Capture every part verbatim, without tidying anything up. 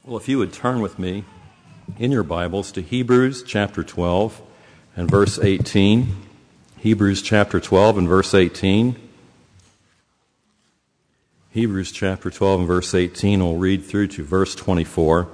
Well, if you would turn with me in your Bibles to Hebrews chapter twelve and verse eighteen. Hebrews chapter twelve and verse eighteen. Hebrews chapter twelve and verse eighteen, we'll read through to verse twenty-four.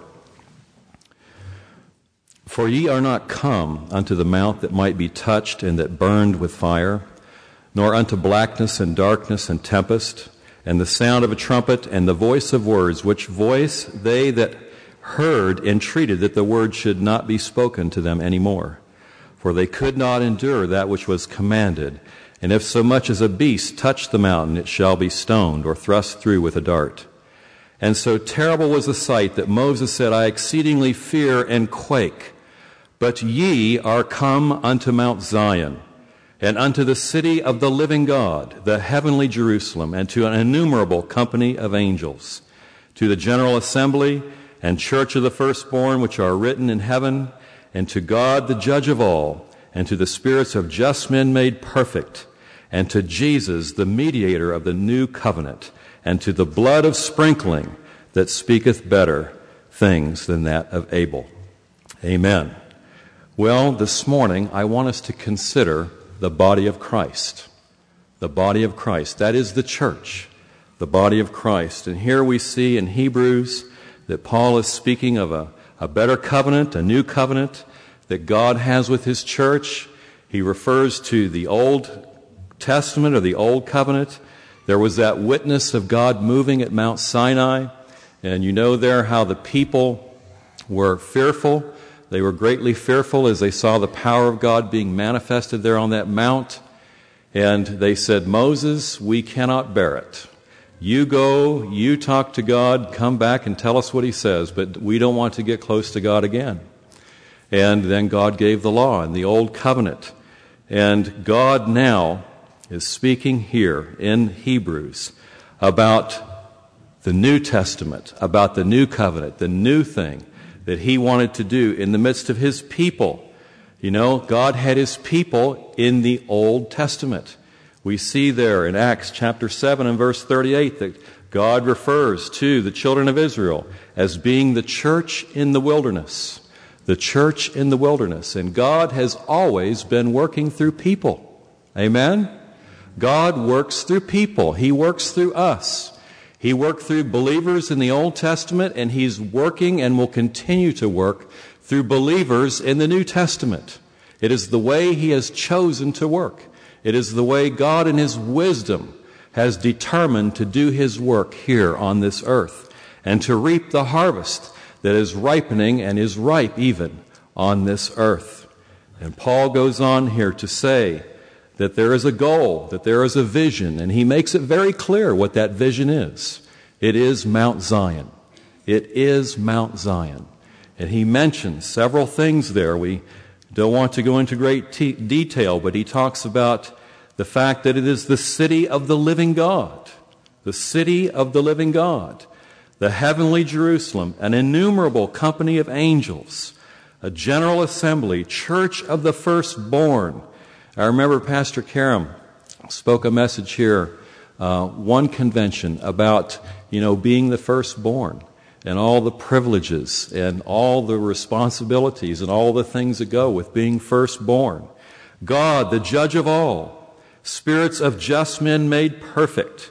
For ye are not come unto the mount that might be touched and that burned with fire, nor unto blackness and darkness and tempest, and the sound of a trumpet and the voice of words, which voice they that heard entreated that the word should not be spoken to them any more. For they could not endure that which was commanded. And if so much as a beast touch the mountain, it shall be stoned or thrust through with a dart. And so terrible was the sight that Moses said, I exceedingly fear and quake. But ye are come unto Mount Zion, and unto the city of the living God, the heavenly Jerusalem, and to an innumerable company of angels, to the general assembly and church of the firstborn which are written in heaven, and to God the judge of all, and to the spirits of just men made perfect, and to Jesus the mediator of the new covenant, and to the blood of sprinkling that speaketh better things than that of Abel. Amen. Well, this morning I want us to consider the body of Christ. The body of Christ. That is the church. The body of Christ. And here we see in Hebrews that Paul is speaking of a, a better covenant, a new covenant that God has with his church. He refers to the Old Testament or the Old Covenant. There was that witness of God moving at Mount Sinai. And you know there how the people were fearful. They were greatly fearful as they saw the power of God being manifested there on that mount. And they said, Moses, we cannot bear it. You go, you talk to God, come back and tell us what he says, but we don't want to get close to God again. And then God gave the law and the old covenant. And God now is speaking here in Hebrews about the New Testament, about the new covenant, the new thing that he wanted to do in the midst of his people. You know, God had his people in the Old Testament. We see there in Acts chapter seven and verse thirty-eight that God refers to the children of Israel as being the church in the wilderness. The church in the wilderness. And God has always been working through people. Amen? God works through people. He works through us. He worked through believers in the Old Testament, and he's working and will continue to work through believers in the New Testament. It is the way he has chosen to work. It is the way God in his wisdom has determined to do his work here on this earth and to reap the harvest that is ripening and is ripe even on this earth. And Paul goes on here to say that there is a goal, that there is a vision, and he makes it very clear what that vision is. It is Mount Zion. It is Mount Zion. And he mentions several things there. We don't want to go into great te- detail, but he talks about the fact that it is the city of the living God, the city of the living God, the heavenly Jerusalem, an innumerable company of angels, a general assembly, church of the firstborn. I remember Pastor Karam spoke a message here, uh, one convention about, you know, being the firstborn and all the privileges and all the responsibilities and all the things that go with being firstborn. God, the judge of all, spirits of just men made perfect.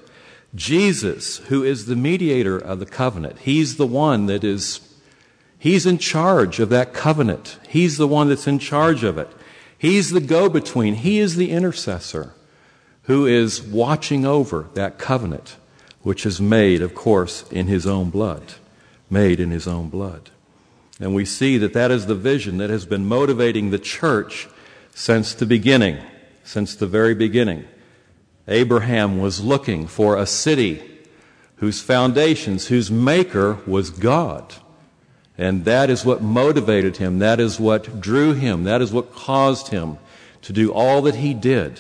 Jesus, who is the mediator of the covenant, he's the one that is, he's in charge of that covenant. He's the one that's in charge of it. He's the go-between. He is the intercessor who is watching over that covenant, which is made, of course, in his own blood. Made in his own blood. And we see that that is the vision that has been motivating the church since the beginning, since the very beginning. Abraham was looking for a city whose foundations, whose maker was God. And that is what motivated him. That is what drew him. That is what caused him to do all that he did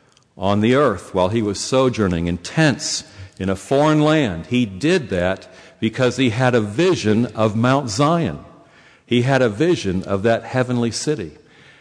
on the earth while he was sojourning in tents in a foreign land. He did that because he had a vision of Mount Zion. He had a vision of that heavenly city.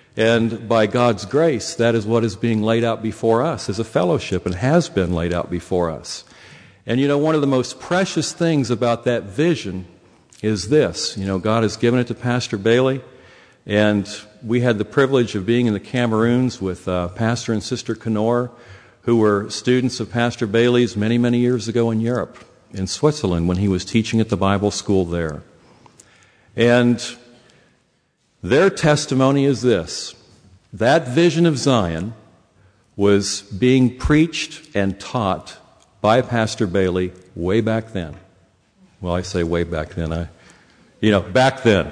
And by God's grace, that is what is being laid out before us as a fellowship and has been laid out before us. And you know, one of the most precious things about that vision is this. You know, God has given it to Pastor Bailey, and we had the privilege of being in the Cameroons with uh, Pastor and Sister Kenor, who were students of Pastor Bailey's many, many years ago in Europe, in Switzerland, when he was teaching at the Bible school there. And their testimony is this. That vision of Zion was being preached and taught by Pastor Bailey way back then. Well, I say way back then. I, you know, back then.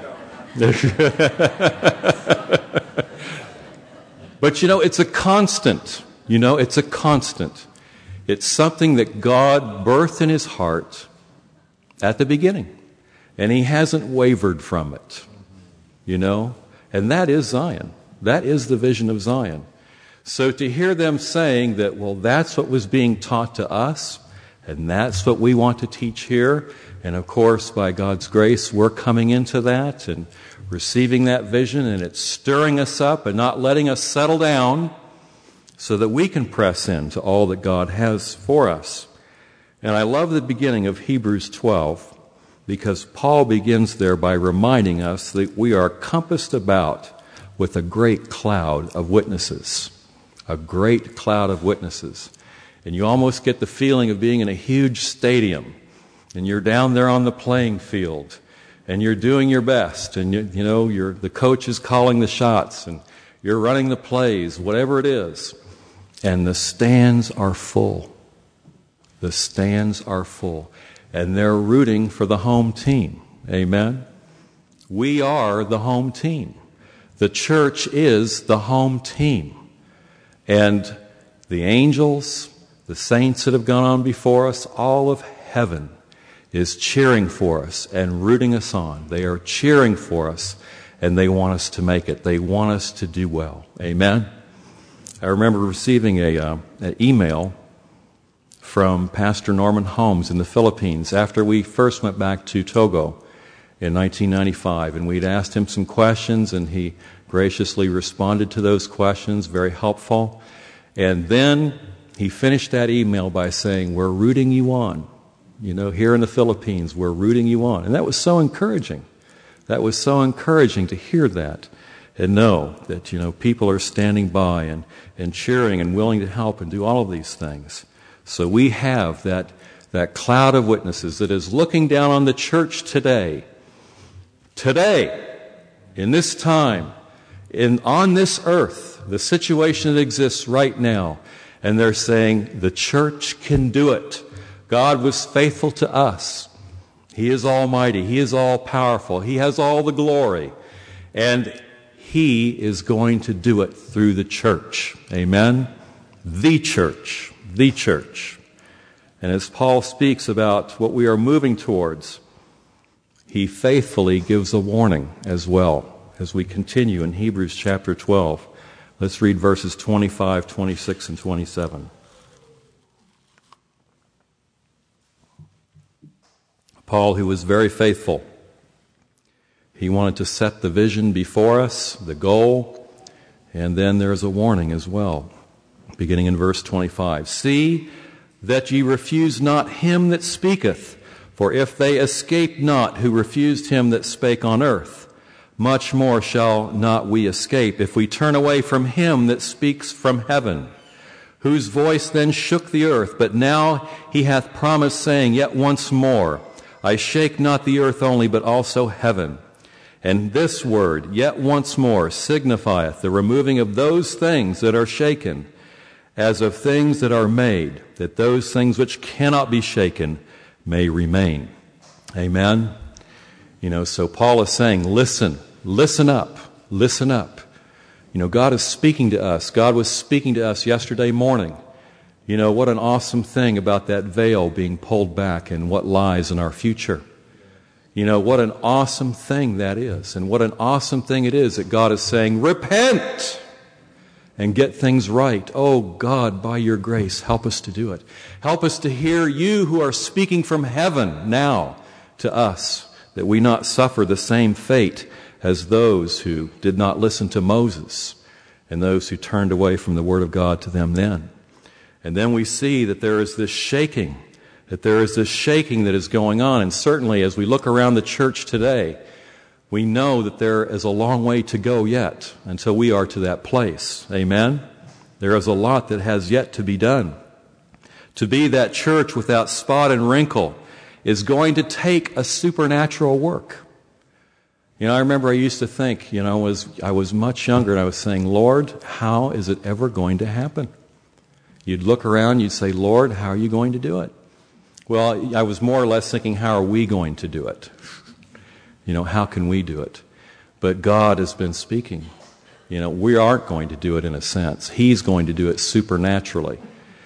But, you know, it's a constant. You know, it's a constant. It's something that God birthed in his heart at the beginning. And he hasn't wavered from it. You know? And that is Zion. That is the vision of Zion. So to hear them saying that, well, that's what was being taught to us, and that's what we want to teach here, and of course, by God's grace, we're coming into that and receiving that vision, and it's stirring us up and not letting us settle down so that we can press into all that God has for us. And I love the beginning of Hebrews twelve, because Paul begins there by reminding us that we are compassed about with a great cloud of witnesses. A great cloud of witnesses. And you almost get the feeling of being in a huge stadium, and you're down there on the playing field, and you're doing your best, and you, you know, you're, the coach is calling the shots, and you're running the plays, whatever it is. And the stands are full. The stands are full. And they're rooting for the home team. Amen? We are the home team. The church is the home team. And the angels, the saints that have gone on before us, all of heaven is cheering for us and rooting us on. They are cheering for us, and they want us to make it. They want us to do well. Amen? I remember receiving a uh, an email from Pastor Norman Holmes in the Philippines after we first went back to Togo in nineteen ninety-five, and we'd asked him some questions, and he graciously responded to those questions, very helpful. And then he finished that email by saying, we're rooting you on. You know, here in the Philippines, we're rooting you on. And that was so encouraging. That was so encouraging to hear that and know that, you know, people are standing by and, and cheering and willing to help and do all of these things. So we have that, that cloud of witnesses that is looking down on the church today. Today, in this time, in, on this earth, the situation that exists right now, and they're saying the church can do it. God was faithful to us. He is almighty. He is all powerful. He has all the glory. And He is going to do it through the church. Amen? The church. The church. And as Paul speaks about what we are moving towards, he faithfully gives a warning as well as we continue in Hebrews chapter twelve. Let's read verses twenty-five, twenty-six, and twenty-seven. Paul, who was very faithful, he wanted to set the vision before us, the goal, and then there's a warning as well, beginning in verse twenty-five. See that ye refuse not him that speaketh, for if they escape not who refused him that spake on earth, much more shall not we escape if we turn away from him that speaks from heaven, whose voice then shook the earth, but now he hath promised, saying, Yet once more, I shake not the earth only, but also heaven. And this word, yet once more, signifieth the removing of those things that are shaken, as of things that are made, that those things which cannot be shaken may remain. Amen? You know, so Paul is saying, listen, listen up, listen up. You know, God is speaking to us. God was speaking to us yesterday morning. You know, what an awesome thing about that veil being pulled back and what lies in our future. You know, what an awesome thing that is. And what an awesome thing it is that God is saying, repent and get things right. Oh, God, by your grace, help us to do it. Help us to hear you who are speaking from heaven now to us, that we not suffer the same fate as those who did not listen to Moses and those who turned away from the word of God to them then. And then we see that there is this shaking that there is this shaking that is going on. And certainly as we look around the church today, we know that there is a long way to go yet until we are to that place. Amen? There is a lot that has yet to be done. To be that church without spot and wrinkle is going to take a supernatural work. You know, I remember I used to think, you know, as I was much younger, and I was saying, Lord, how is it ever going to happen? You'd look around, you'd say, Lord, how are you going to do it? Well, I was more or less thinking, how are we going to do it? You know, how can we do it? But God has been speaking. You know, we aren't going to do it in a sense. He's going to do it supernaturally.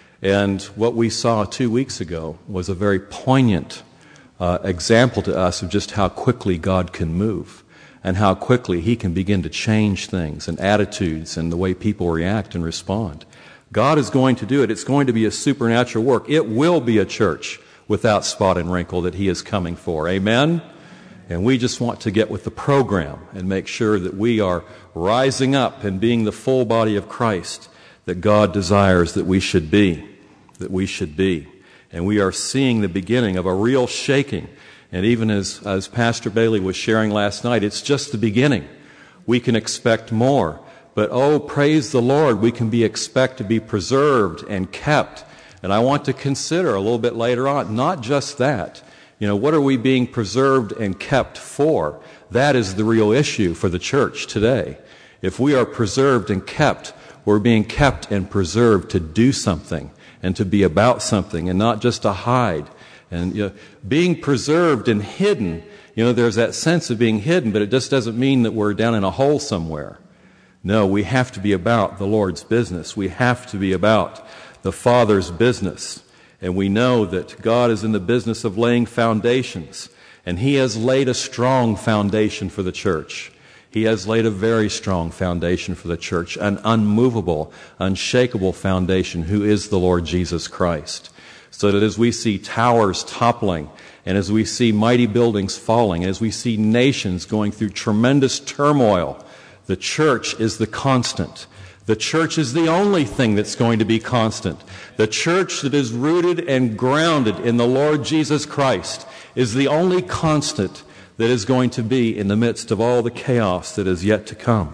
And what we saw two weeks ago was a very poignant uh, example to us of just how quickly God can move and how quickly He can begin to change things and attitudes and the way people react and respond. God is going to do it. It's going to be a supernatural work. It will be a church without spot and wrinkle that He is coming for. Amen? And we just want to get with the program and make sure that we are rising up and being the full body of Christ that God desires that we should be, that we should be. And we are seeing the beginning of a real shaking. And even as, as Pastor Bailey was sharing last night, it's just the beginning. We can expect more. But oh, praise the Lord, we can be expect to be preserved and kept. And I want to consider a little bit later on, not just that. You know, what are we being preserved and kept for? That is the real issue for the church today. If we are preserved and kept, we're being kept and preserved to do something and to be about something and not just to hide. And you know, being preserved and hidden, you know, there's that sense of being hidden, but it just doesn't mean that we're down in a hole somewhere. No, we have to be about the Lord's business. We have to be about the Father's business. And we know that God is in the business of laying foundations. And He has laid a strong foundation for the church. He has laid a very strong foundation for the church, an unmovable, unshakable foundation, who is the Lord Jesus Christ. So that as we see towers toppling, and as we see mighty buildings falling, and as we see nations going through tremendous turmoil, the church is the constant. The church is the only thing that's going to be constant. The church that is rooted and grounded in the Lord Jesus Christ is the only constant that is going to be in the midst of all the chaos that is yet to come.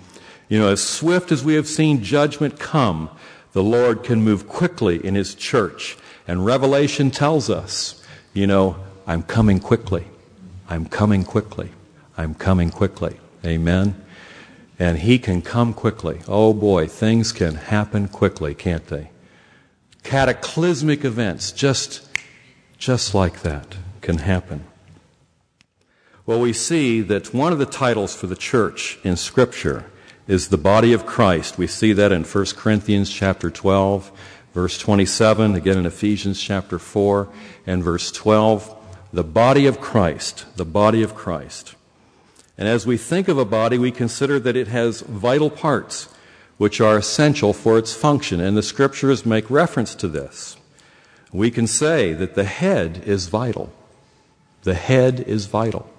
You know, as swift as we have seen judgment come, the Lord can move quickly in His church. And Revelation tells us, you know, I'm coming quickly. I'm coming quickly. I'm coming quickly. Amen. And He can come quickly. Oh boy, things can happen quickly, can't they? Cataclysmic events, just, just like that, can happen. Well, we see that one of the titles for the church in Scripture is the body of Christ. We see that in First Corinthians chapter twelve, verse twenty-seven, again in Ephesians chapter four and verse twelve. The body of Christ, the body of Christ. And as we think of a body, we consider that it has vital parts which are essential for its function, and the Scriptures make reference to this. We can say that the head is vital. The head is vital.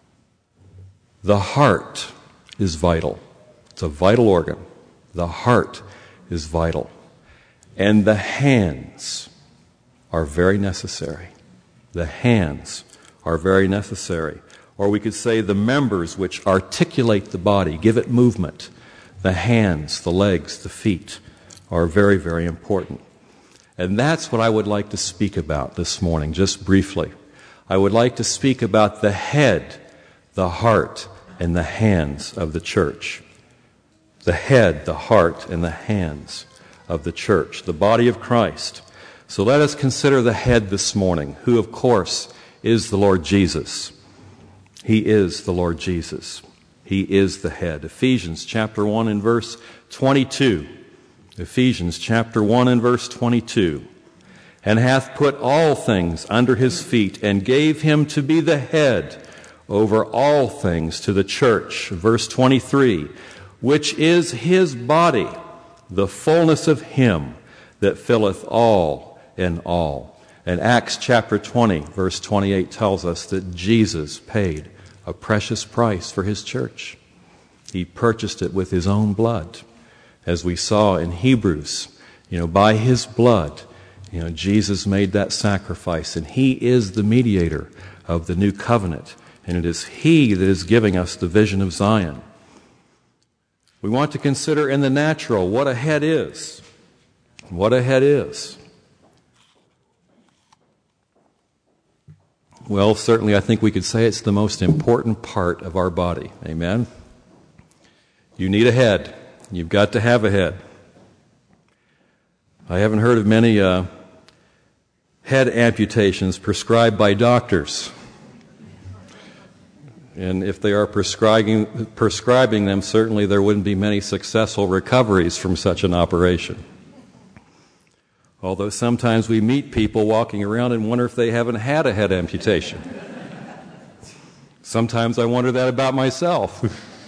The heart is vital. It's a vital organ. The heart is vital. And the hands are very necessary. The hands are very necessary. Or we could say the members which articulate the body, give it movement. The hands, the legs, the feet are very, very important. And that's what I would like to speak about this morning, just briefly. I would like to speak about the head, the heart, and the hands of the church. The head, the heart, and the hands of the church, the body of Christ. So let us consider the head this morning, who, of course, is the Lord Jesus. He is the Lord Jesus. He is the head. Ephesians chapter one and verse twenty-two. Ephesians chapter one and verse twenty-two. And hath put all things under His feet, and gave Him to be the head over all things to the church. Verse twenty-three. Which is His body, the fullness of Him that filleth all in all. And Acts chapter twenty, verse twenty-eight tells us that Jesus paid a precious price for His church. He purchased it with His own blood. As we saw in Hebrews, you know, by His blood, You know, Jesus made that sacrifice, and He is the mediator of the new covenant, and it is He that is giving us the vision of Zion. We want to consider in the natural what a head is. What a head is. Well, certainly I think we could say it's the most important part of our body. Amen? You need a head. You've got to have a head. I haven't heard of many uh, head amputations prescribed by doctors. And if they are prescribing, prescribing them, certainly there wouldn't be many successful recoveries from such an operation. Although sometimes we meet people walking around and wonder if they haven't had a head amputation. Sometimes I wonder that about myself.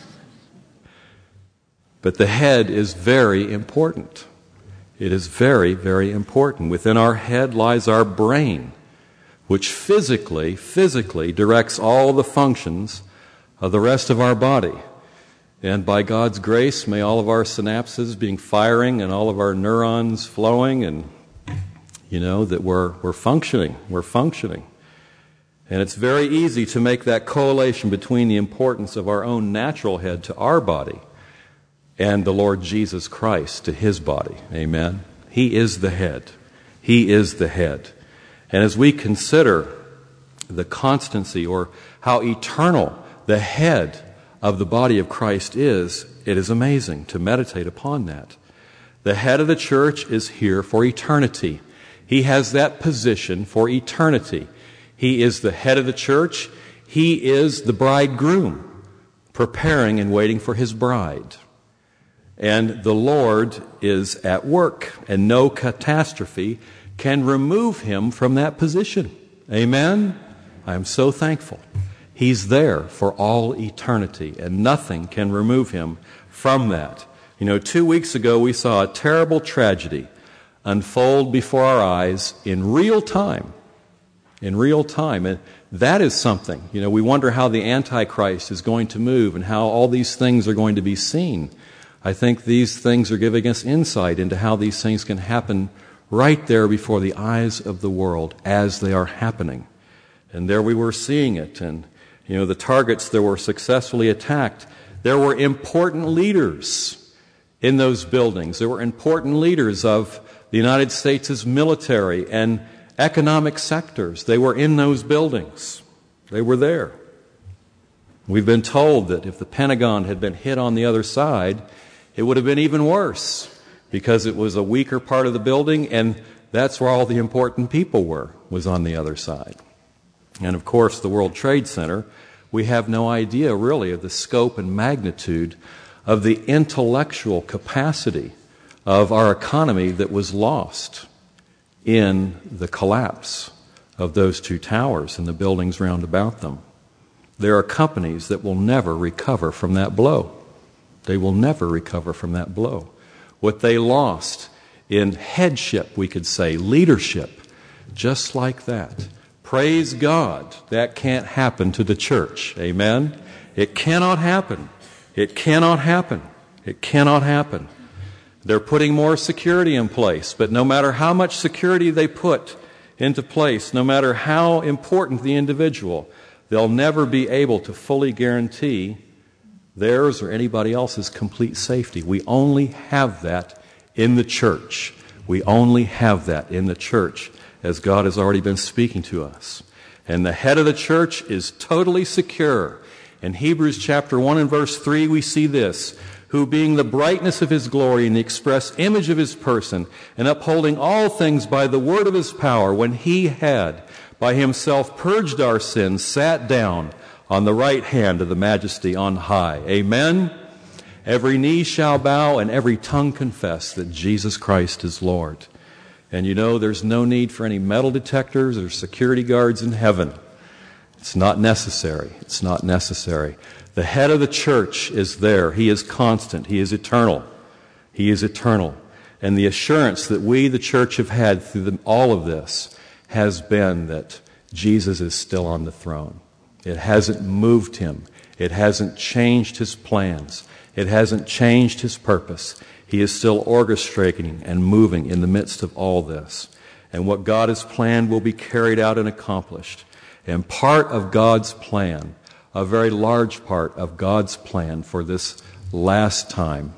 But the head is very important. It is very, very important. Within our head lies our brain, which physically, physically directs all the functions of the rest of our body. And by God's grace, may all of our synapses be firing and all of our neurons flowing, and you know, that we're, we're functioning, we're functioning. And it's very easy to make that correlation between the importance of our own natural head to our body and the Lord Jesus Christ to His body. Amen? He is the head. He is the head. And as we consider the constancy or how eternal the head of the body of Christ is, it is amazing to meditate upon that. The head of the church is here for eternity. He has that position for eternity. He is the head of the church. He is the bridegroom, preparing and waiting for His bride. And the Lord is at work, and no catastrophe can remove Him from that position. Amen? I am so thankful. He's there for all eternity, and nothing can remove Him from that. You know, two weeks ago we saw a terrible tragedy unfold before our eyes in real time. In real time. And that is something. You know, we wonder how the Antichrist is going to move and how all these things are going to be seen. I think these things are giving us insight into how these things can happen right there before the eyes of the world as they are happening. And there we were seeing it. And, you know, the targets that were successfully attacked, there were important leaders in those buildings. There were important leaders of the United States' military and economic sectors. They were in those buildings. They were there. We've been told that if the Pentagon had been hit on the other side, it would have been even worse because it was a weaker part of the building, and that's where all the important people were, was on the other side. And of course, the World Trade Center, we have no idea really of the scope and magnitude of the intellectual capacity of our economy that was lost in the collapse of those two towers and the buildings round about them. There are companies that will never recover from that blow. They will never recover from that blow. What they lost in headship, we could say, leadership, just like that. Praise God, that can't happen to the church. Amen? It cannot happen. It cannot happen. It cannot happen. They're putting more security in place, but no matter how much security they put into place, no matter how important the individual, they'll never be able to fully guarantee theirs or anybody else's complete safety. We only have that in the church. We only have that in the church, as God has already been speaking to us. And the head of the church is totally secure. In Hebrews chapter one and verse three, we see this: who being the brightness of His glory and the express image of His person, and upholding all things by the word of His power, when He had by Himself purged our sins, sat down on the right hand of the Majesty on high. Amen? Every knee shall bow and every tongue confess that Jesus Christ is Lord. And you know, there's no need for any metal detectors or security guards in heaven. It's not necessary. It's not necessary. The head of the church is there. He is constant. He is eternal. He is eternal. And the assurance that we, the church, have had through the, all of this has been that Jesus is still on the throne. It hasn't moved Him. It hasn't changed His plans. It hasn't changed His purpose. He is still orchestrating and moving in the midst of all this. and what God has planned will be carried out and accomplished. And part of God's plan, a very large part of God's plan for this last time,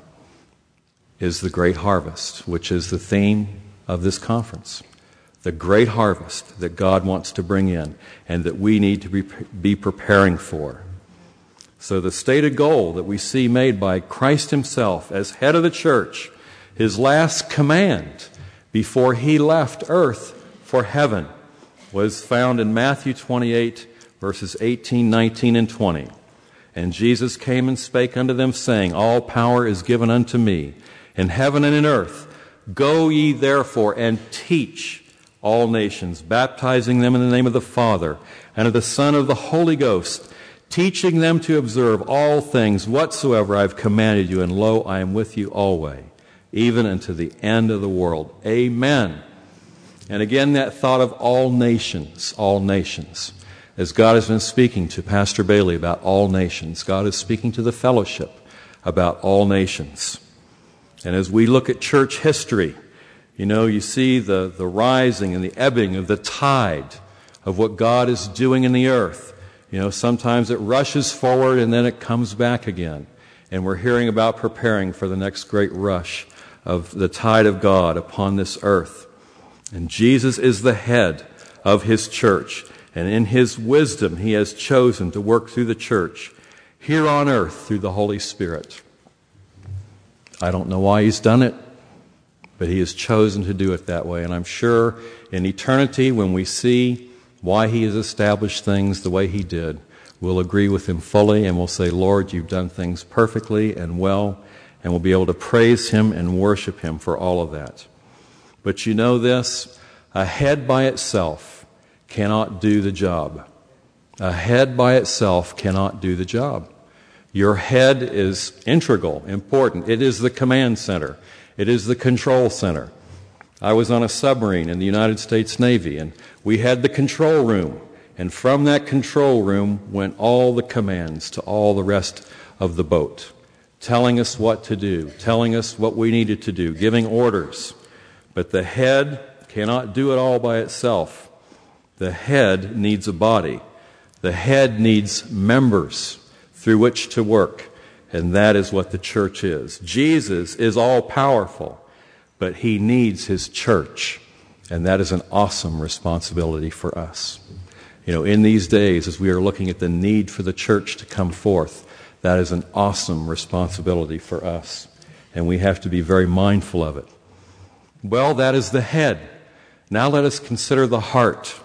is the great harvest, which is the theme of this conference. The great harvest that God wants to bring in and that we need to be, be preparing for. So the stated goal that we see made by Christ himself as head of the church, his last command before he left earth for heaven, was found in Matthew twenty-eight, verses eighteen, nineteen, and twenty. And Jesus came and spake unto them, saying, All power is given unto me in heaven and in earth. Go ye therefore and teach all nations, baptizing them in the name of the Father and of the Son and of the Holy Ghost, teaching them to observe all things whatsoever I have commanded you, and lo, I am with you always, even unto the end of the world. Amen. And again, that thought of all nations, all nations. As God has been speaking to Pastor Bailey about all nations, God is speaking to the fellowship about all nations. And as we look at church history, you know, you see the, the rising and the ebbing of the tide of what God is doing in the earth. You know, sometimes it rushes forward and then it comes back again. And we're hearing about preparing for the next great rush of the tide of God upon this earth. And Jesus is the head of his church. And in his wisdom, he has chosen to work through the church here on earth through the Holy Spirit. I don't know why he's done it, but he has chosen to do it that way. And I'm sure in eternity, when we see why he has established things the way he did, we'll agree with him fully and we'll say, Lord, you've done things perfectly and well, and we'll be able to praise him and worship him for all of that. But you know this, a head by itself cannot do the job. A head by itself cannot do the job. Your head is integral, important. It is the command center. It is the control center. I was on a submarine in the United States Navy, and we had the control room. And from that control room went all the commands to all the rest of the boat, telling us what to do, telling us what we needed to do, giving orders. But the head cannot do it all by itself. The head needs a body. The head needs members through which to work. And that is what the church is. Jesus is all-powerful, but he needs his church. And that is an awesome responsibility for us. You know, in these days, as we are looking at the need for the church to come forth, that is an awesome responsibility for us. And we have to be very mindful of it. Well, that is the head. Now let us consider the heart.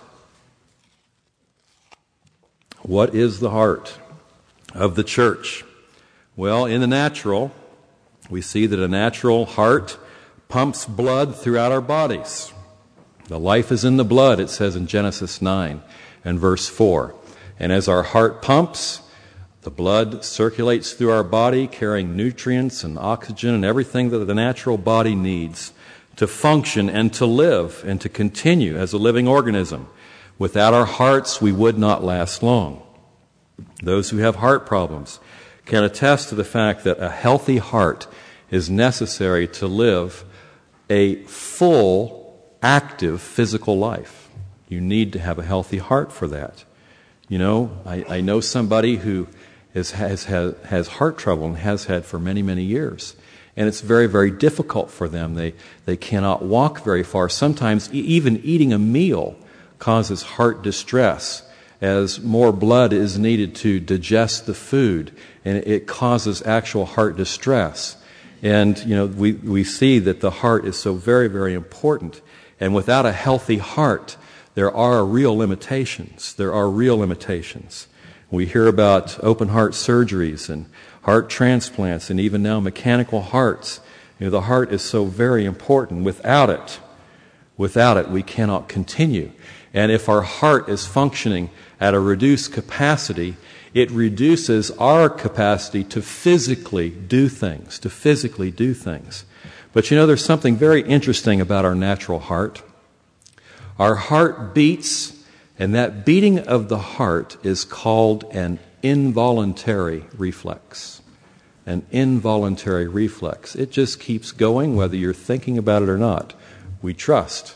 What is the heart of the church? Well, in the natural, we see that a natural heart pumps blood throughout our bodies. The life is in the blood, it says in Genesis nine and verse four. And as our heart pumps, the blood circulates through our body, carrying nutrients and oxygen and everything that the natural body needs to function and to live and to continue as a living organism. Without our hearts, we would not last long. Those who have heart problems can attest to the fact that a healthy heart is necessary to live a full, active physical life. You need to have a healthy heart for that. You know, I, I know somebody who is, has, has, has heart trouble and has had for many, many years. And it's very, very difficult for them. They, they cannot walk very far. Sometimes e- even eating a meal causes heart distress, as more blood is needed to digest the food, and it causes actual heart distress. And, you know, we, we see that the heart is so very, very important. And without a healthy heart, there are real limitations. There are real limitations. We hear about open heart surgeries and heart transplants and even now mechanical hearts. You know, the heart is so very important. Without it, without it, we cannot continue. And if our heart is functioning at a reduced capacity, it reduces our capacity to physically do things, to physically do things. But you know, there's something very interesting about our natural heart. Our heart beats, and that beating of the heart is called an involuntary reflex. An involuntary reflex. It just keeps going whether you're thinking about it or not. We trust.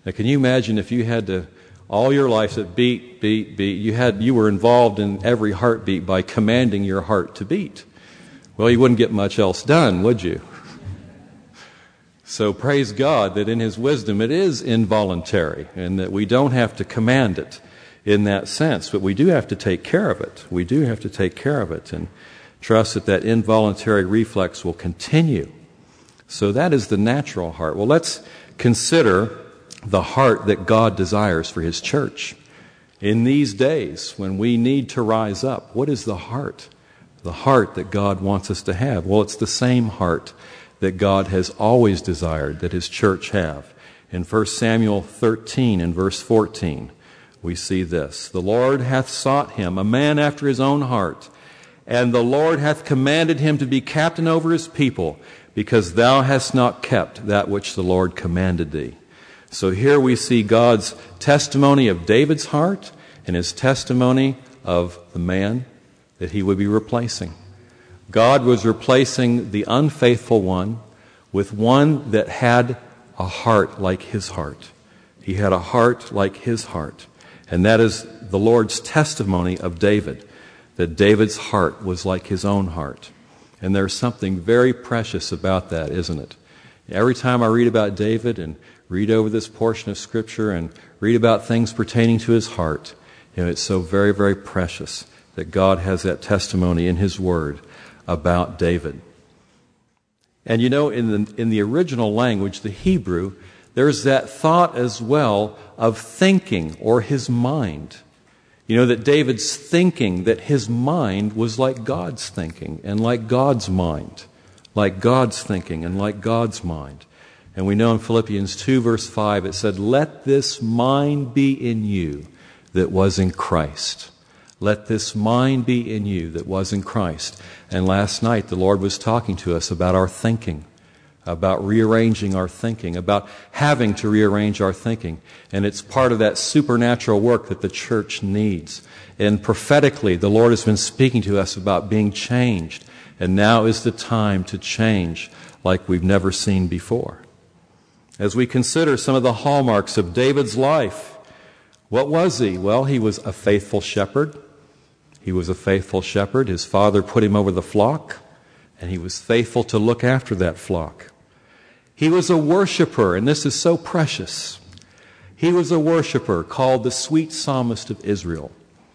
Now, can you imagine if you had to, all your life, that beat, beat, beat, you had, you were involved in every heartbeat by commanding your heart to beat? Well, you wouldn't get much else done, would you? So praise God that in His wisdom it is involuntary and that we don't have to command it in that sense, but we do have to take care of it. We do have to take care of it and trust that that involuntary reflex will continue. So that is the natural heart. Well, let's consider the heart that God desires for His church. In these days when we need to rise up, what is the heart? The heart that God wants us to have. Well, it's the same heart that God has always desired that His church have. In First Samuel thirteen and verse fourteen, we see this. The Lord hath sought him, a man after his own heart, and the Lord hath commanded him to be captain over his people, because thou hast not kept that which the Lord commanded thee. So here we see God's testimony of David's heart and His testimony of the man that He would be replacing. God was replacing the unfaithful one with one that had a heart like His heart. He had a heart like His heart. And that is the Lord's testimony of David, that David's heart was like His own heart. And there's something very precious about that, isn't it? Every time I read about David and read over this portion of Scripture and read about things pertaining to his heart, you know, it's so very, very precious that God has that testimony in His Word about David. And you know, in the, in the original language, the Hebrew, there's that thought as well of thinking or his mind. You know, that David's thinking, that his mind was like God's thinking and like God's mind. Like God's thinking and like God's mind. And we know in Philippians two verse five it said, "Let this mind be in you that was in Christ." Let this mind be in you that was in Christ. And last night the Lord was talking to us about our thinking, about rearranging our thinking, about having to rearrange our thinking. And it's part of that supernatural work that the church needs. And prophetically, the Lord has been speaking to us about being changed. And now is the time to change like we've never seen before. As we consider some of the hallmarks of David's life, what was he? Well, he was a faithful shepherd. He was a faithful shepherd. His father put him over the flock, and he was faithful to look after that flock. He was a worshiper, and this is so precious. He was a worshiper called the sweet psalmist of Israel.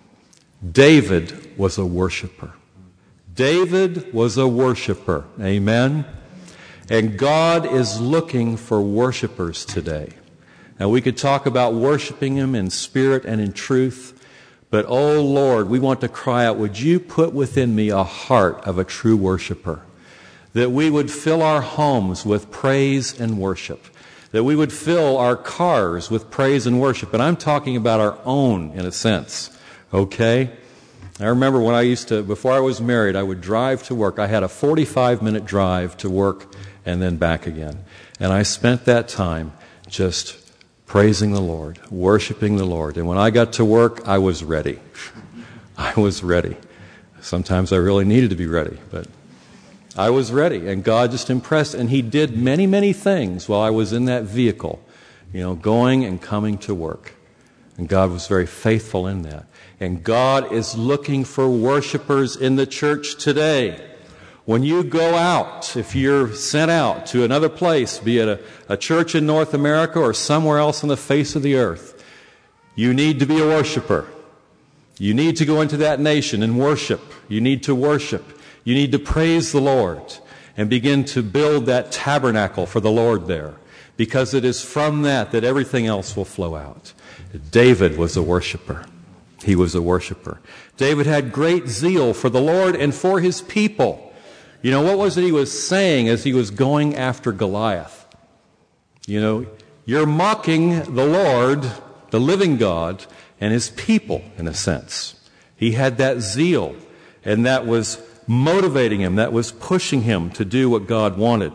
David was a worshiper. David was a worshiper. Amen? And God is looking for worshipers today. Now, we could talk about worshiping Him in spirit and in truth, but, oh Lord, we want to cry out, would you put within me a heart of a true worshiper? That we would fill our homes with praise and worship. That we would fill our cars with praise and worship. And I'm talking about our own, in a sense. Okay? I remember when I used to, before I was married, I would drive to work. I had a forty-five minute drive to work and then back again. And I spent that time just praising the Lord, worshiping the Lord. And when I got to work, I was ready. I was ready. Sometimes I really needed to be ready, but I was ready. And God just impressed. And He did many, many things while I was in that vehicle, you know, going and coming to work. And God was very faithful in that. And God is looking for worshipers in the church today. When you go out, if you're sent out to another place, be it a, a church in North America or somewhere else on the face of the earth, you need to be a worshiper. You need to go into that nation and worship. You need to worship. You need to praise the Lord and begin to build that tabernacle for the Lord there, because it is from that that everything else will flow out. David was a worshiper. He was a worshiper. David had great zeal for the Lord and for his people. You know, what was it he was saying as he was going after Goliath? You know, you're mocking the Lord, the living God, and His people, in a sense. He had that zeal, and that was motivating him, that was pushing him to do what God wanted.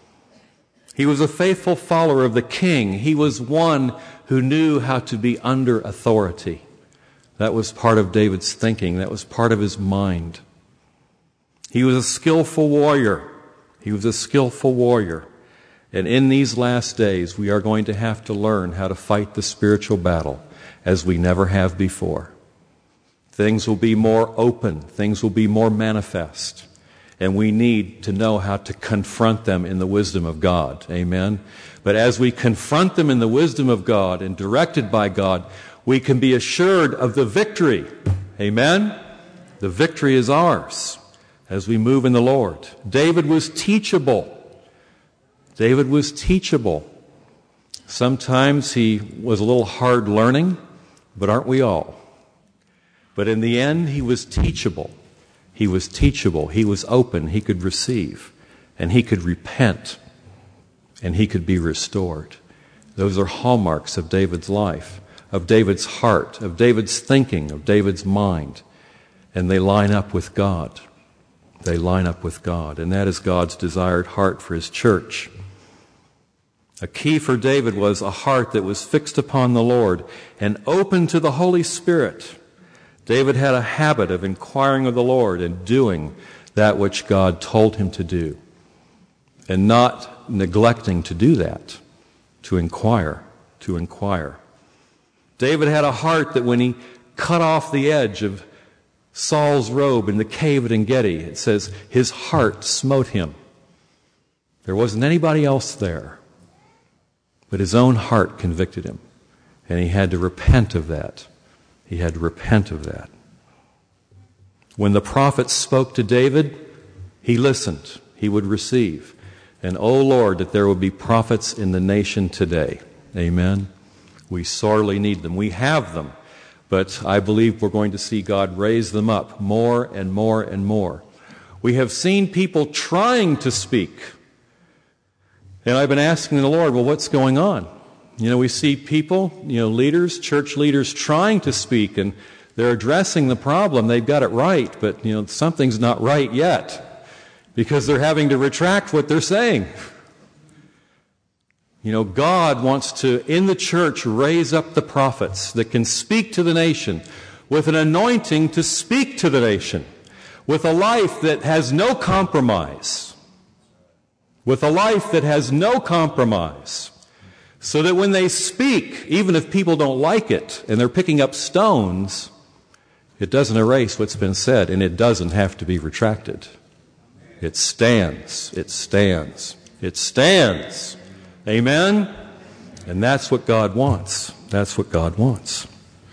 He was a faithful follower of the king. He was one who knew how to be under authority. That was part of David's thinking. That was part of his mind. He was a skillful warrior. He was a skillful warrior. And in these last days, we are going to have to learn how to fight the spiritual battle as we never have before. Things will be more open. Things will be more manifest. And we need to know how to confront them in the wisdom of God. Amen? But as we confront them in the wisdom of God and directed by God, we can be assured of the victory. Amen? The victory is ours as we move in the Lord. David was teachable. David was teachable. Sometimes he was a little hard learning, but aren't we all? But in the end, he was teachable. He was teachable. He was open. He could receive. And he could repent. And he could be restored. Those are hallmarks of David's life, of David's heart, of David's thinking, of David's mind. And they line up with God. They line up with God. And that is God's desired heart for his church. A key for David was a heart that was fixed upon the Lord and open to the Holy Spirit. David had a habit of inquiring of the Lord and doing that which God told him to do, and not neglecting to do that, to inquire, to inquire. David had a heart that when he cut off the edge of Saul's robe in the cave at En-Gedi, it says his heart smote him. There wasn't anybody else there, but his own heart convicted him, and he had to repent of that. He had to repent of that. When the prophets spoke to David, he listened. He would receive. And, oh Lord, that there would be prophets in the nation today. Amen. We sorely need them. We have them. But I believe we're going to see God raise them up more and more and more. We have seen people trying to speak. And I've been asking the Lord, well, what's going on? You know, we see people, you know, leaders, church leaders trying to speak, and they're addressing the problem. They've got it right, but, you know, something's not right yet because they're having to retract what they're saying. You know, God wants to, in the church, raise up the prophets that can speak to the nation with an anointing to speak to the nation, with a life that has no compromise, with a life that has no compromise. So that when they speak, even if people don't like it and they're picking up stones, it doesn't erase what's been said, and it doesn't have to be retracted. It stands. It stands. It stands. Amen? And that's what God wants. That's what God wants.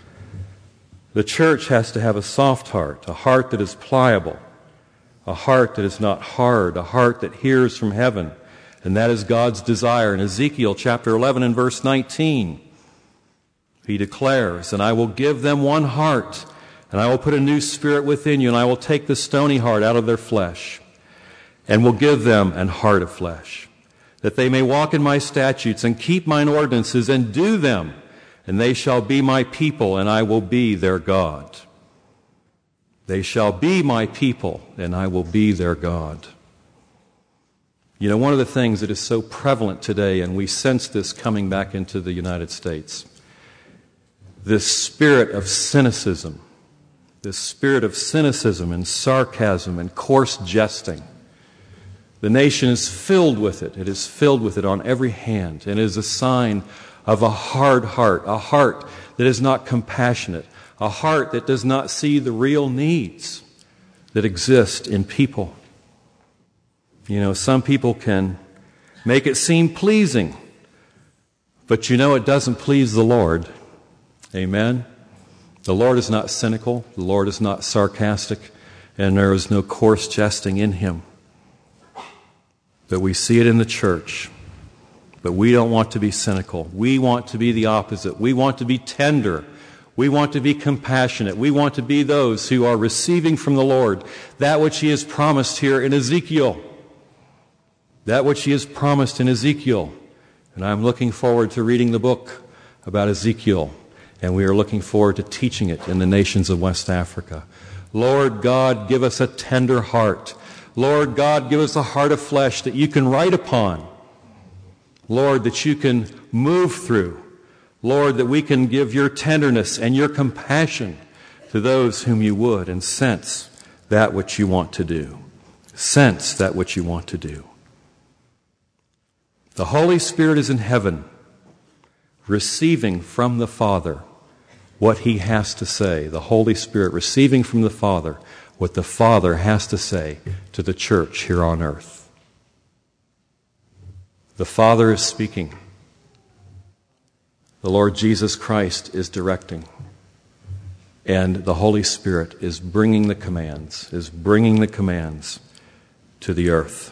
The church has to have a soft heart, a heart that is pliable, a heart that is not hard, a heart that hears from heaven. And that is God's desire. In Ezekiel chapter eleven and verse nineteen, he declares, "And I will give them one heart, and I will put a new spirit within you, and I will take the stony heart out of their flesh, and will give them an heart of flesh, that they may walk in my statutes and keep mine ordinances and do them, and they shall be my people, and I will be their God." They shall be my people, and I will be their God. You know, one of the things that is so prevalent today, and we sense this coming back into the United States, this spirit of cynicism, this spirit of cynicism and sarcasm and coarse jesting. The nation is filled with it. It is filled with it on every hand, and it is a sign of a hard heart, a heart that is not compassionate, a heart that does not see the real needs that exist in people. You know, some people can make it seem pleasing, but you know it doesn't please the Lord. Amen? The Lord is not cynical. The Lord is not sarcastic, and there is no coarse jesting in Him. But we see it in the church. But we don't want to be cynical. We want to be the opposite. We want to be tender. We want to be compassionate. We want to be those who are receiving from the Lord that which He has promised here in Ezekiel. That which He has promised in Ezekiel. And I'm looking forward to reading the book about Ezekiel. And we are looking forward to teaching it in the nations of West Africa. Lord God, give us a tender heart. Lord God, give us a heart of flesh that you can write upon. Lord, that you can move through. Lord, that we can give your tenderness and your compassion to those whom you would, and sense that which you want to do. Sense that which you want to do. The Holy Spirit is in heaven, receiving from the Father what he has to say. The Holy Spirit receiving from the Father what the Father has to say to the church here on earth. The Father is speaking. The Lord Jesus Christ is directing. And the Holy Spirit is bringing the commands, is bringing the commands to the earth,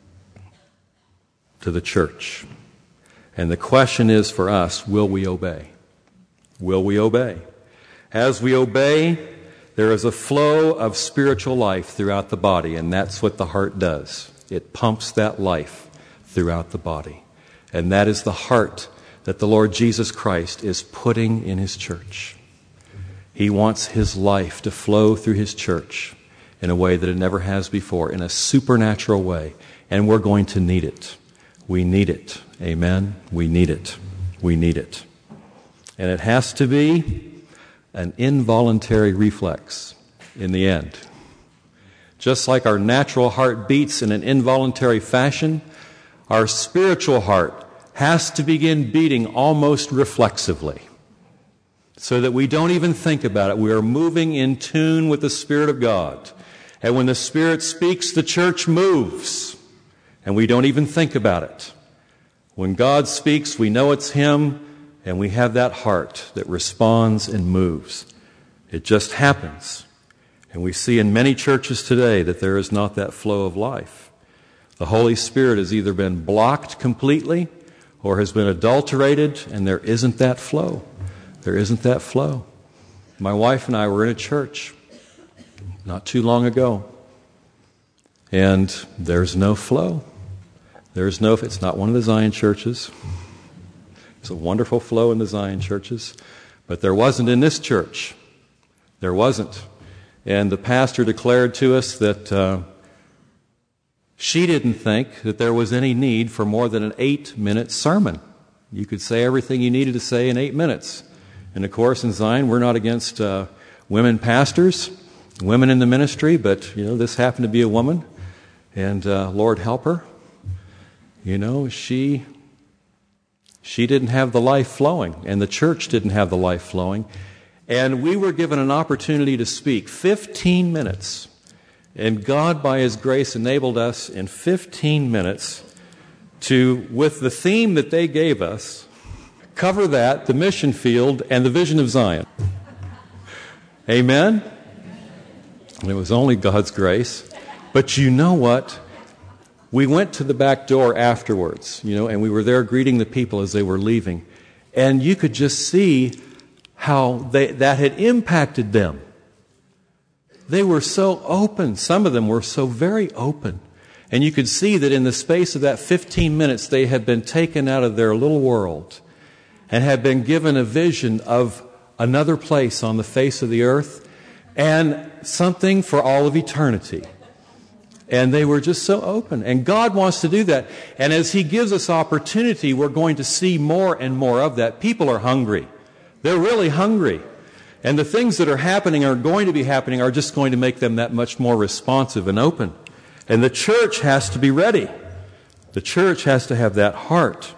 to the church. And the question is for us, will we obey? Will we obey? As we obey, there is a flow of spiritual life throughout the body, and that's what the heart does. It pumps that life throughout the body. And that is the heart that the Lord Jesus Christ is putting in His church. He wants His life to flow through His church in a way that it never has before, in a supernatural way. And we're going to need it. We need it. Amen? We need it. We need it. And it has to be an involuntary reflex in the end. Just like our natural heart beats in an involuntary fashion, our spiritual heart has to begin beating almost reflexively, so that we don't even think about it. We are moving in tune with the Spirit of God. And when the Spirit speaks, the church moves, and we don't even think about it. When God speaks, we know it's Him, and we have that heart that responds and moves. It just happens. And we see in many churches today that there is not that flow of life. The Holy Spirit has either been blocked completely or has been adulterated, and there isn't that flow. There isn't that flow. My wife and I were in a church not too long ago, and there's no flow. There's no, it's not one of the Zion churches. It's a wonderful flow in the Zion churches, but there wasn't in this church. There wasn't. And the pastor declared to us that uh, she didn't think that there was any need for more than an eight-minute sermon. You could say everything you needed to say in eight minutes. And of course, in Zion, we're not against uh, women pastors, women in the ministry, but, you know, this happened to be a woman, and uh, Lord help her. You know, she, she didn't have the life flowing, and the church didn't have the life flowing. And we were given an opportunity to speak fifteen minutes. And God, by His grace, enabled us in fifteen minutes to, with the theme that they gave us, cover that, the mission field, and the vision of Zion. Amen? And it was only God's grace. But you know what? We went to the back door afterwards, you know, and we were there greeting the people as they were leaving. And you could just see how they, that had impacted them. They were so open. Some of them were so very open. And you could see that in the space of that fifteen minutes, they had been taken out of their little world and had been given a vision of another place on the face of the earth and something for all of eternity. And they were just so open. And God wants to do that. And as He gives us opportunity, we're going to see more and more of that. People are hungry. They're really hungry. And the things that are happening, are going to be happening, are just going to make them that much more responsive and open. And the church has to be ready. The church has to have that heart.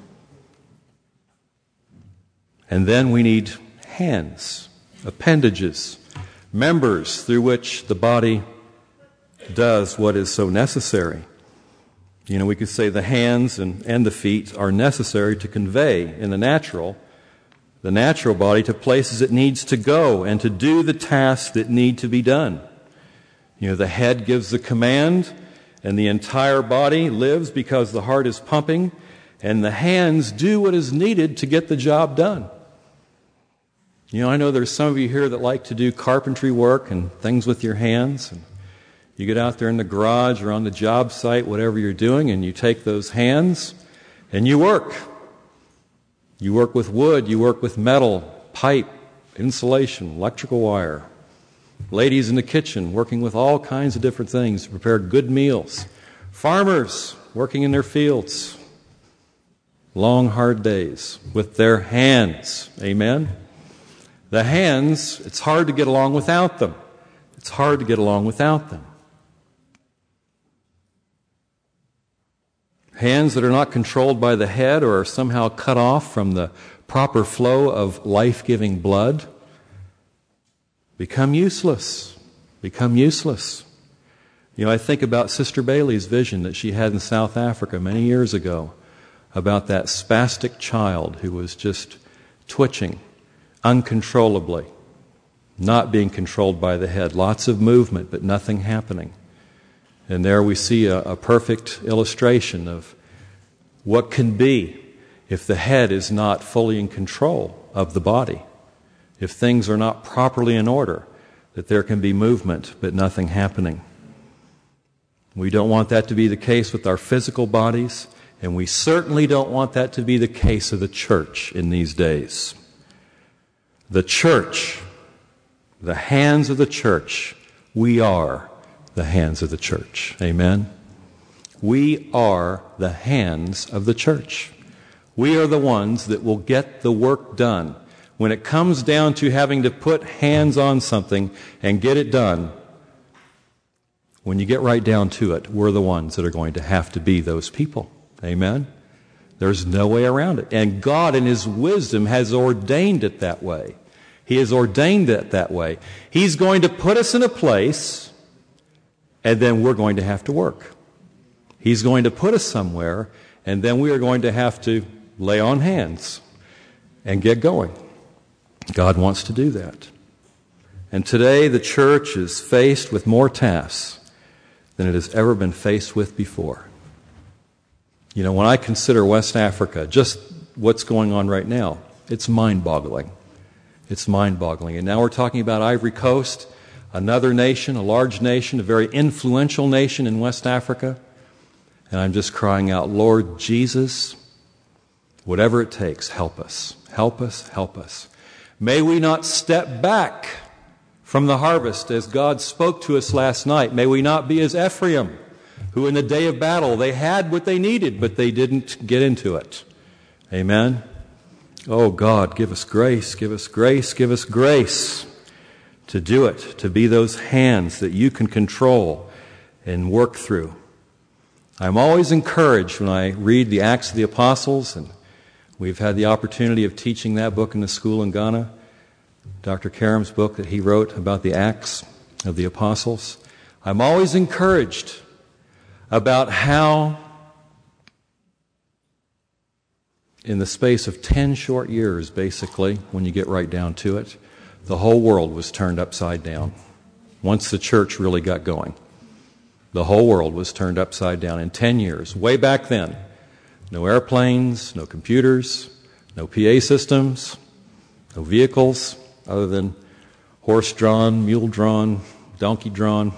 And then we need hands, appendages, members through which the body does what is so necessary. You know, we could say the hands and, and the feet are necessary to convey in the natural the natural body to places it needs to go and to do the tasks that need to be done. You know, the head gives the command, and the entire body lives because the heart is pumping, and the hands do what is needed to get the job done. You know, I know there's some of you here that like to do carpentry work and things with your hands. And you get out there in the garage or on the job site, whatever you're doing, and you take those hands and you work. You work with wood, you work with metal, pipe, insulation, electrical wire. Ladies in the kitchen working with all kinds of different things to prepare good meals. Farmers working in their fields. Long, hard days with their hands. Amen? The hands, it's hard to get along without them. It's hard to get along without them. Hands that are not controlled by the head or are somehow cut off from the proper flow of life-giving blood become useless, become useless. You know, I think about Sister Bailey's vision that she had in South Africa many years ago about that spastic child who was just twitching uncontrollably, not being controlled by the head. Lots of movement, but nothing happening. And there we see a, a perfect illustration of what can be if the head is not fully in control of the body, if things are not properly in order, that there can be movement, but nothing happening. We don't want that to be the case with our physical bodies, and we certainly don't want that to be the case of the church in these days. The church, the hands of the church, we are the hands of the church. Amen? We are the hands of the church. We are the ones that will get the work done. When it comes down to having to put hands on something and get it done, when you get right down to it, we're the ones that are going to have to be those people. Amen? There's no way around it. And God in His wisdom has ordained it that way. He has ordained it that way. He's going to put us in a place, and then we're going to have to work. He's going to put us somewhere, and then we are going to have to lay on hands and get going. God wants to do that. And today the church is faced with more tasks than it has ever been faced with before. You know, when I consider West Africa, just what's going on right now, it's mind-boggling. It's mind-boggling. And now we're talking about Ivory Coast, another nation, a large nation, a very influential nation in West Africa. And I'm just crying out, Lord Jesus, whatever it takes, help us. Help us, help us. May we not step back from the harvest as God spoke to us last night. May we not be as Ephraim, who in the day of battle, they had what they needed, but they didn't get into it. Amen? Oh God, give us grace, give us grace, give us grace to do it, to be those hands that you can control and work through. I'm always encouraged when I read the Acts of the Apostles, and we've had the opportunity of teaching that book in the school in Ghana, Doctor Karam's book that he wrote about the Acts of the Apostles. I'm always encouraged about how in the space of ten short years, basically, when you get right down to it, the whole world was turned upside down. Once the church really got going, the whole world was turned upside down in ten years. Way back then, no airplanes, no computers, no P A systems, no vehicles other than horse-drawn, mule-drawn, donkey-drawn.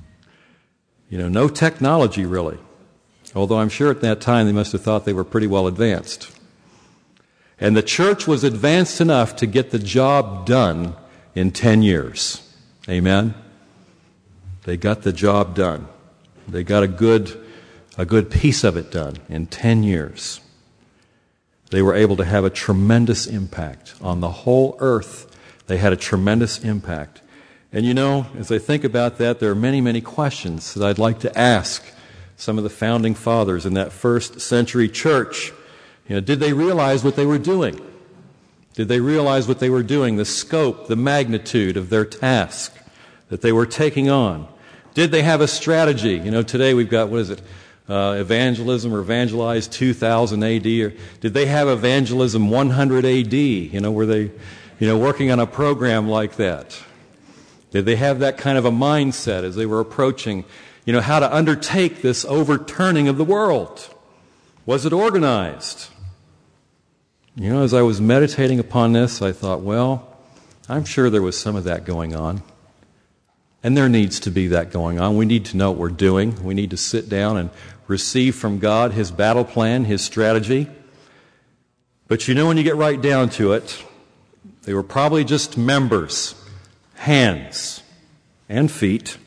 You know, no technology really. Although I'm sure at that time they must have thought they were pretty well advanced. And the church was advanced enough to get the job done in ten years. Amen? They got the job done. They got a good, a good piece of it done in ten years. They were able to have a tremendous impact on the whole earth. They had a tremendous impact. And you know, as I think about that, there are many, many questions that I'd like to ask some of the founding fathers in that first century church. You know, did they realize what they were doing? Did they realize what they were doing, the scope, the magnitude of their task that they were taking on? Did they have a strategy? You know, today we've got, what is it, uh, evangelism or evangelize two thousand A D? Or did they have evangelism one hundred A D? You know, were they, you know, working on a program like that? Did they have that kind of a mindset as they were approaching, you know, how to undertake this overturning of the world? Was it organized? You know, as I was meditating upon this, I thought, well, I'm sure there was some of that going on. And there needs to be that going on. We need to know what we're doing. We need to sit down and receive from God His battle plan, His strategy. But you know, when you get right down to it, they were probably just members, hands and feet,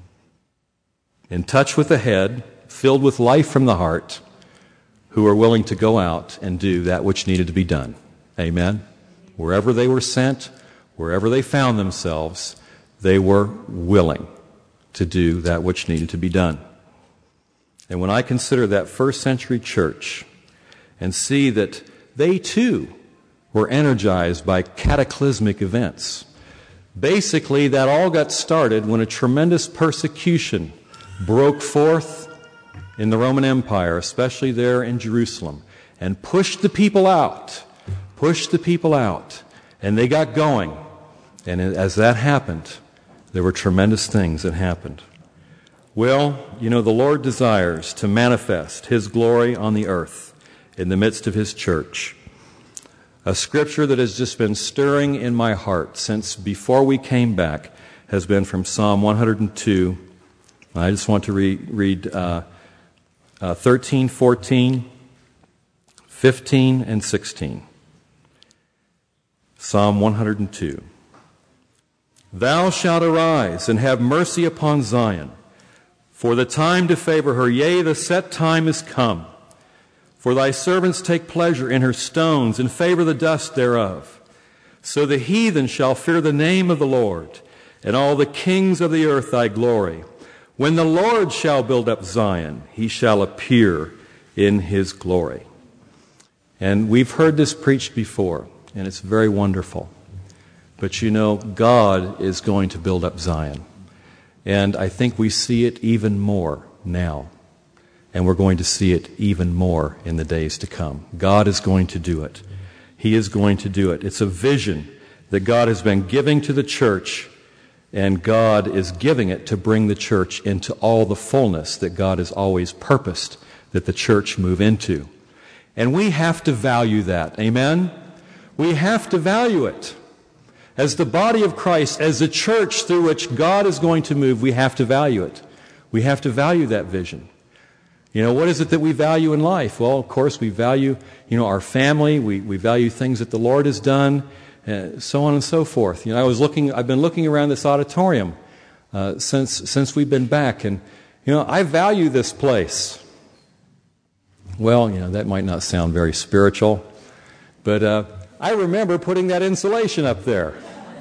in touch with the head, filled with life from the heart, who were willing to go out and do that which needed to be done. Amen? Wherever they were sent, wherever they found themselves, they were willing to do that which needed to be done. And when I consider that first century church and see that they too were energized by cataclysmic events, basically that all got started when a tremendous persecution broke forth in the Roman Empire, especially there in Jerusalem, and pushed the people out, pushed the people out, and they got going. And as that happened, there were tremendous things that happened. Well, you know, the Lord desires to manifest His glory on the earth in the midst of His church. A scripture that has just been stirring in my heart since before we came back has been from Psalm one hundred two. I just want to re- read uh, uh, thirteen, fourteen, fifteen, and sixteen. Psalm one hundred two. Thou shalt arise and have mercy upon Zion, for the time to favor her, yea, the set time is come. For thy servants take pleasure in her stones, and favor the dust thereof. So the heathen shall fear the name of the Lord, and all the kings of the earth thy glory. When the Lord shall build up Zion, he shall appear in his glory. And we've heard this preached before, and it's very wonderful. But you know, God is going to build up Zion. And I think we see it even more now. And we're going to see it even more in the days to come. God is going to do it. He is going to do it. It's a vision that God has been giving to the church, and God is giving it to bring the church into all the fullness that God has always purposed that the church move into. And we have to value that. Amen? We have to value it. As the body of Christ, as the church through which God is going to move, we have to value it. We have to value that vision. You know, what is it that we value in life? Well, of course, we value, you know, our family. We, we value things that the Lord has done, uh, so on and so forth. You know, I was looking, I've been looking around this auditorium uh, since since we've been back, and, you know, I value this place. Well, you know, that might not sound very spiritual, but uh, I remember putting that insulation up there.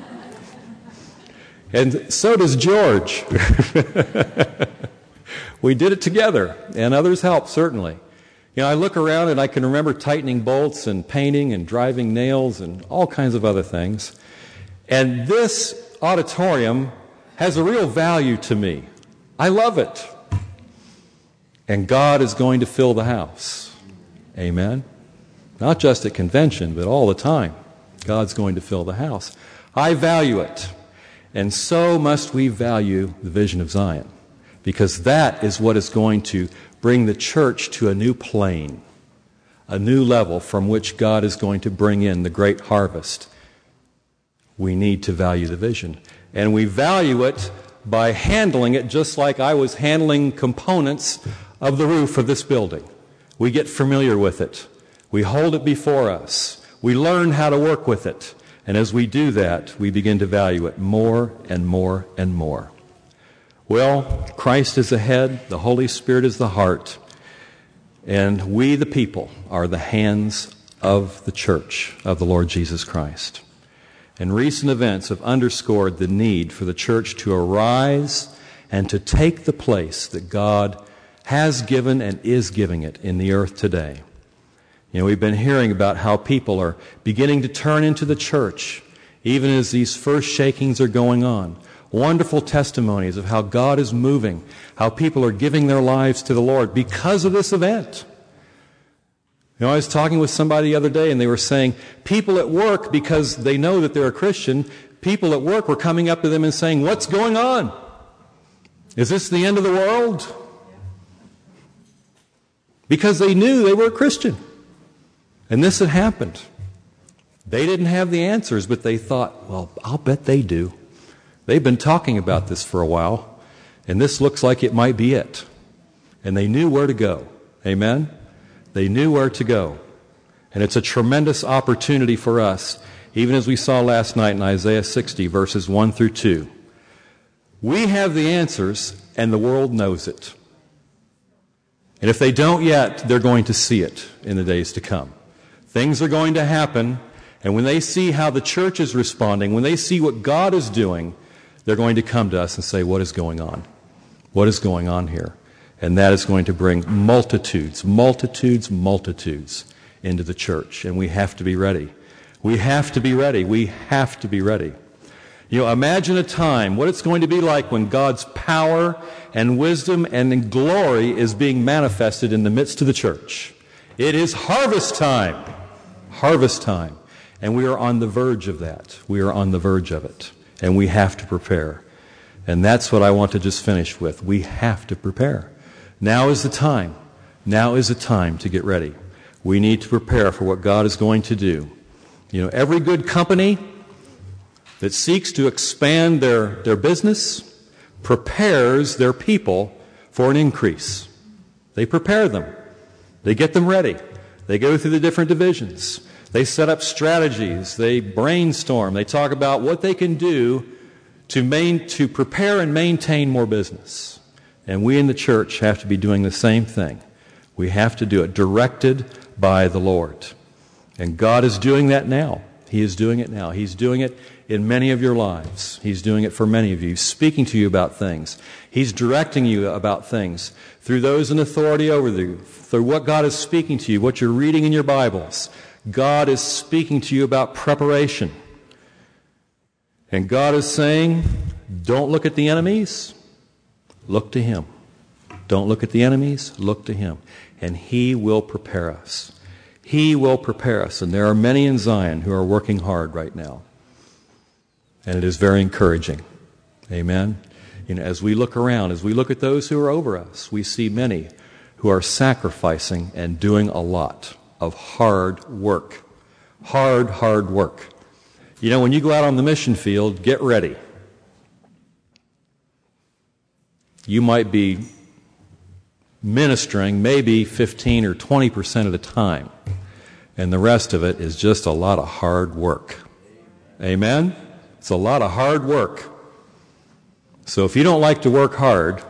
And so does George. We did it together, and others helped, certainly. You know, I look around and I can remember tightening bolts and painting and driving nails and all kinds of other things. And this auditorium has a real value to me. I love it. And God is going to fill the house. Amen? Not just at convention, but all the time. God's going to fill the house. I value it. And so must we value the vision of Zion. Because that is what is going to bring the church to a new plane, a new level from which God is going to bring in the great harvest. We need to value the vision. And we value it by handling it just like I was handling components of the roof of this building. We get familiar with it. We hold it before us. We learn how to work with it. And as we do that, we begin to value it more and more and more. Well, Christ is the head, the Holy Spirit is the heart, and we, the people, are the hands of the church of the Lord Jesus Christ. And recent events have underscored the need for the church to arise and to take the place that God has given and is giving it in the earth today. You know, we've been hearing about how people are beginning to turn into the church, even as these first shakings are going on. Wonderful testimonies of how God is moving, how people are giving their lives to the Lord because of this event. You know, I was talking with somebody the other day, and they were saying people at work, because they know that they're a Christian, people at work were coming up to them and saying, "What's going on? Is this the end of the world?" Because they knew they were a Christian. And this had happened. They didn't have the answers, but they thought, well, I'll bet they do. They've been talking about this for a while, and this looks like it might be it. And they knew where to go. Amen? They knew where to go. And it's a tremendous opportunity for us, even as we saw last night in Isaiah sixty, verses one through two. We have the answers, and the world knows it. And if they don't yet, they're going to see it in the days to come. Things are going to happen, and when they see how the church is responding, when they see what God is doing, they're going to come to us and say, what is going on? What is going on here? And that is going to bring multitudes, multitudes, multitudes into the church. And we have to be ready. We have to be ready. We have to be ready. You know, imagine a time, what it's going to be like when God's power and wisdom and glory is being manifested in the midst of the church. It is harvest time. Harvest time. And we are on the verge of that. We are on the verge of it. And we have to prepare. And that's what I want to just finish with. We have to prepare. Now is the time. Now is the time to get ready. We need to prepare for what God is going to do. You know, every good company that seeks to expand their, their business prepares their people for an increase. They prepare them. They get them ready. They go through the different divisions. They set up strategies. They brainstorm. They talk about what they can do to main, to prepare and maintain more business. And we in the church have to be doing the same thing. We have to do it directed by the Lord. And God is doing that now. He is doing it now. He's doing it in many of your lives. He's doing it for many of you. He's speaking to you about things. He's directing you about things through those in authority over you, through what God is speaking to you, what you're reading in your Bibles. God is speaking to you about preparation. And God is saying, don't look at the enemies. Look to Him. Don't look at the enemies. Look to Him. And He will prepare us. He will prepare us. And there are many in Zion who are working hard right now. And it is very encouraging. Amen. You know, as we look around, as we look at those who are over us, we see many who are sacrificing and doing a lot of hard work. Hard, hard work. You know, when you go out on the mission field, get ready. You might be ministering maybe fifteen or twenty percent of the time, and the rest of it is just a lot of hard work. Amen? It's a lot of hard work. So if you don't like to work hard,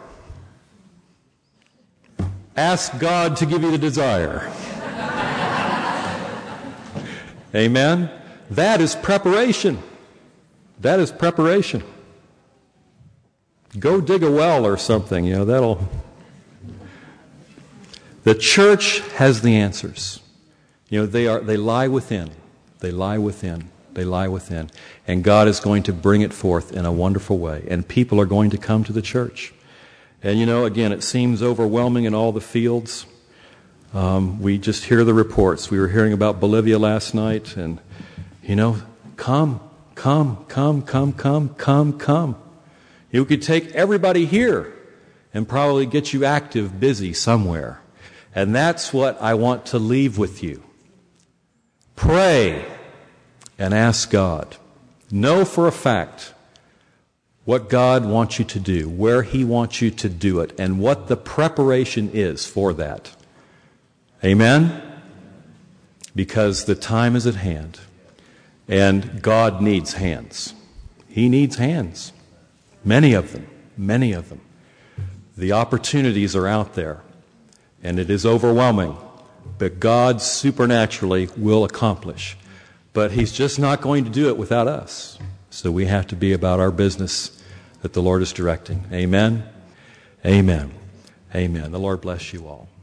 ask God to give you the desire. Amen? That is preparation. That is preparation. Go dig a well or something, you know, that'll... The church has the answers. You know, they are they lie within. They lie within. They lie within. And God is going to bring it forth in a wonderful way. And people are going to come to the church. And you know, again, it seems overwhelming in all the fields. Um, we just hear the reports. We were hearing about Bolivia last night, and, you know, come, come, come, come, come, come, come. You could take everybody here and probably get you active, busy somewhere. And that's what I want to leave with you. Pray and ask God. Know for a fact what God wants you to do, where He wants you to do it, and what the preparation is for that. Amen? Because the time is at hand, and God needs hands. He needs hands. Many of them. Many of them. The opportunities are out there, and it is overwhelming, but God supernaturally will accomplish. But He's just not going to do it without us. So we have to be about our business that the Lord is directing. Amen? Amen. Amen. The Lord bless you all.